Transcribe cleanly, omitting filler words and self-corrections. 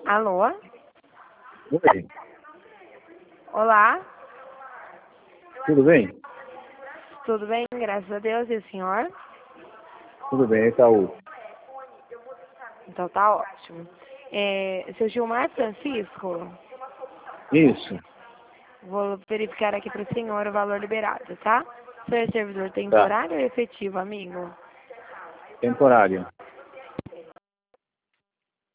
Alô? Oi, Olá? tudo bem? Tudo bem? Graças a Deus. E o senhor? Tudo bem, Itaú. Então tá ótimo. Seu Gilmar Francisco, Isso, vou verificar aqui para o senhor o valor liberado, tá? O senhor é servidor tá. temporário ou efetivo, amigo? Temporário.